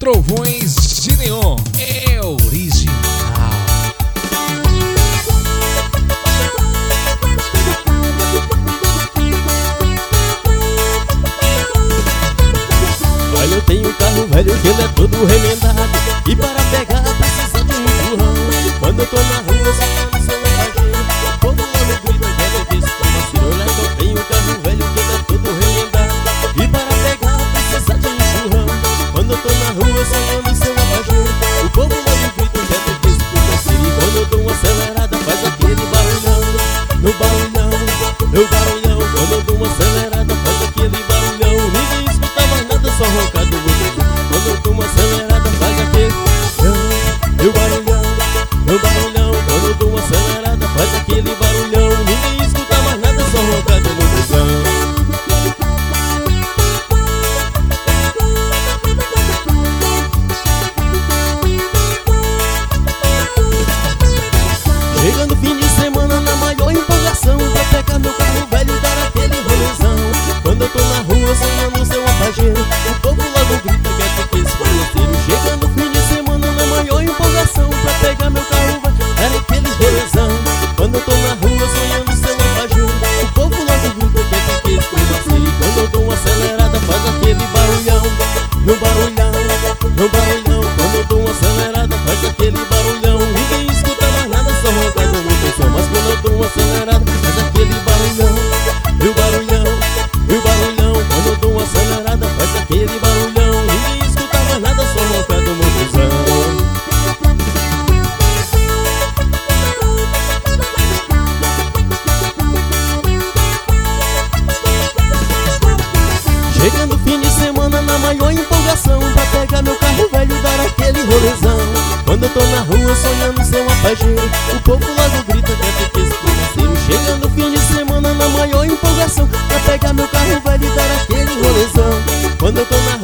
Trovões de Neon é original. Olha, eu tenho um carro velho que ele é todo remendado, e para pegar precisa de um empurrão. Quando eu tô na rua, só no seu mensageiro, o povo lá no grito, velho, diz como assim. Olha, eu tenho um carro velho que ele é todo remendado, e para pegar precisa de um empurrão. Quando eu tô na rua, só no seu mensageiro, o povo lá no grito, velho, diz como assim. E quando eu dou uma acelerada, faz aquele barulhão, no barulhão, no barulhão. Quando eu dou uma acelerada, faz aquele barulhão, ninguém escuta mais nada, só roncar do botão. Quando eu dou uma acelerada, faz aquele meu barulhão, meu barulhão. Quando eu dou uma acelerada, faz aquele barulhão, ninguém escuta mais nada, só roncar do botão. Chegando fim de semana na maior empolgação, pra pegar meu carro velho e dar aquele rolezão. Quando eu tô na rua sonhando ser um passageiro, o povo logo grita que é que esse boloteiro. Chegando fim de semana na maior empolgação, pra pegar meu carro velho e dar aquele rolezão. Quando eu tô na rua sonhando ser um passageiro, o povo logo grita que é que esse boloteiro. E quando eu dou uma acelerada, faz aquele barulhão, no barulhão, no barulhão. Quando eu dou uma acelerada, faz aquele barulhão, ninguém escuta mais nada, só roncar do motor. Mas quando eu dou uma acelerada, faz aquele barulhão, meu barulhão, meu barulhão. Quando eu dou uma acelerada, faz aquele barulhão, ninguém escuta mais nada, só roncar do motorzão. Chegando fim de semana na maior empolgação, pra pegar meu carro velho e dar aquele rolezão. Quando eu tô na rua sonhando ser um passageiro, o povo logo grita que é que esse boloteiro. Chegando fim de semana na maior empolgação, pra pegar meu carro velho e dar aquele rolezão. Quando eu tô na